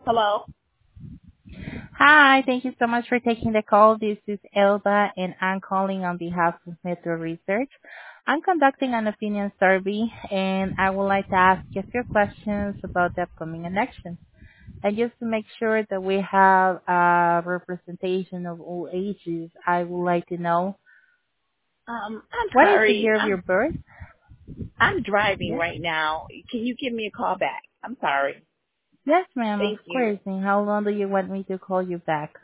Hello. Hi, thank you so much for taking the call. This is Elba, and I'm calling on behalf of Metro Research. I'm conducting an opinion survey, and I would like to ask you a few questions about the upcoming election. And just to make sure that we have a representation of all ages, I would like to know I'm what is the sorry. year of your I'm birth? I'm driving Yes. right now. Can you give me a call back? I'm sorry. Yes, ma'am, of Thank you. course. And how long do you want me to call you back?